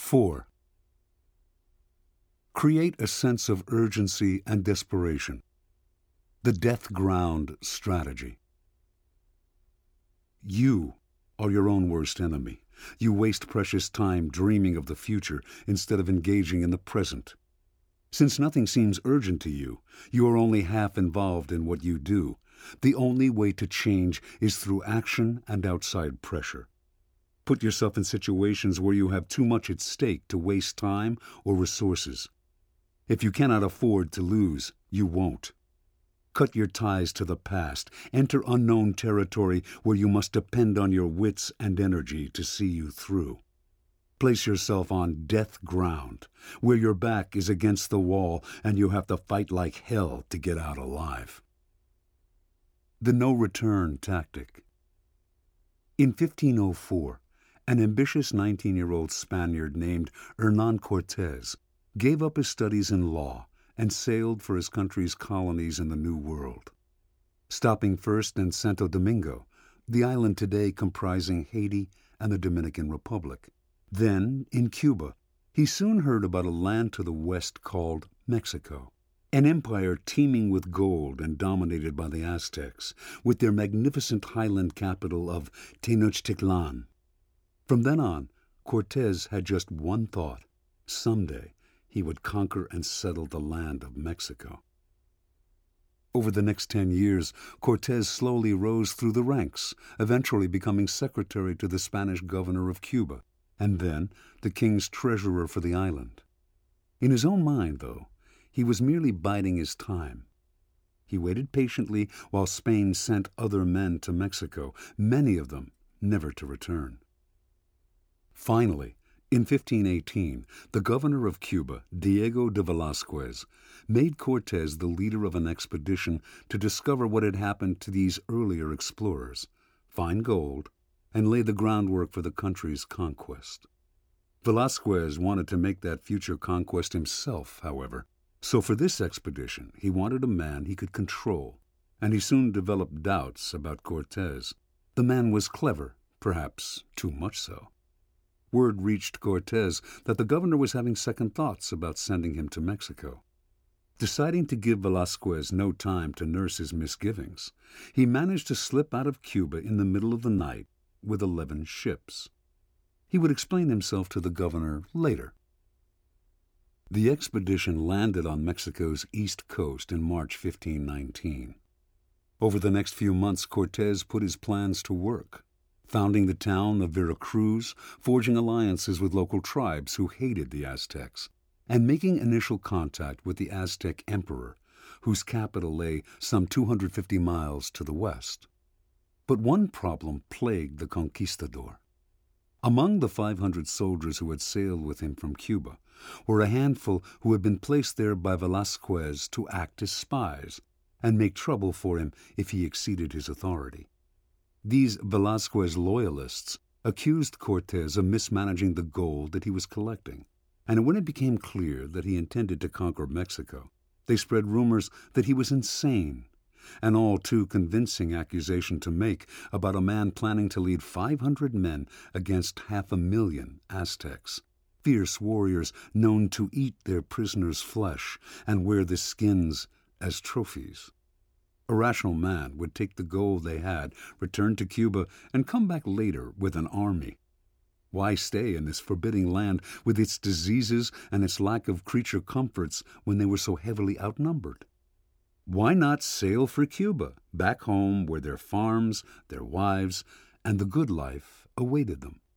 4. Create a sense of urgency and desperation. The death ground strategy. You are your own worst enemy. You waste precious time dreaming of the future instead of engaging in the present. Since nothing seems urgent to you, you are only half involved in what you do. The only way to change is through action and outside pressure. Put yourself in situations where you have too much at stake to waste time or resources. If you cannot afford to lose, you won't. Cut your ties to the past. Enter unknown territory where you must depend on your wits and energy to see you through. Place yourself on death ground, where your back is against the wall and you have to fight like hell to get out alive. The no-return tactic. In 1504, an ambitious 19-year-old Spaniard named Hernán Cortés gave up his studies in law and sailed for his country's colonies in the New World. Stopping first in Santo Domingo, the island today comprising Haiti and the Dominican Republic. Then, in Cuba, he soon heard about a land to the west called Mexico, an empire teeming with gold and dominated by the Aztecs, with their magnificent highland capital of Tenochtitlan. From then on, Cortés had just one thought: someday he would conquer and settle the land of Mexico. Over the next 10 years, Cortés slowly rose through the ranks, eventually becoming secretary to the Spanish governor of Cuba, and then the king's treasurer for the island. In his own mind, though, he was merely biding his time. He waited patiently while Spain sent other men to Mexico, many of them never to return. Finally, in 1518, the governor of Cuba, Diego de Velázquez, made Cortés the leader of an expedition to discover what had happened to these earlier explorers, find gold, and lay the groundwork for the country's conquest. Velázquez wanted to make that future conquest himself, however, so for this expedition he wanted a man he could control, and he soon developed doubts about Cortés. The man was clever, perhaps too much so. Word reached Cortés that the governor was having second thoughts about sending him to Mexico. Deciding to give Velázquez no time to nurse his misgivings, he managed to slip out of Cuba in the middle of the night with 11 ships. He would explain himself to the governor later. The expedition landed on Mexico's east coast in March 1519. Over the next few months, Cortés put his plans to work, founding the town of Veracruz, forging alliances with local tribes who hated the Aztecs, and making initial contact with the Aztec emperor, whose capital lay some 250 miles to the west. But one problem plagued the conquistador. Among the 500 soldiers who had sailed with him from Cuba were a handful who had been placed there by Velázquez to act as spies and make trouble for him if he exceeded his authority. These Velázquez loyalists accused Cortés of mismanaging the gold that he was collecting, and when it became clear that he intended to conquer Mexico, they spread rumors that he was insane, an all too convincing accusation to make about a man planning to lead 500 men against 500,000 Aztecs, fierce warriors known to eat their prisoners' flesh and wear the skins as trophies. A rational man would take the gold they had, return to Cuba, and come back later with an army. Why stay in this forbidding land with its diseases and its lack of creature comforts when they were so heavily outnumbered? Why not sail for Cuba, back home where their farms, their wives, and the good life awaited them?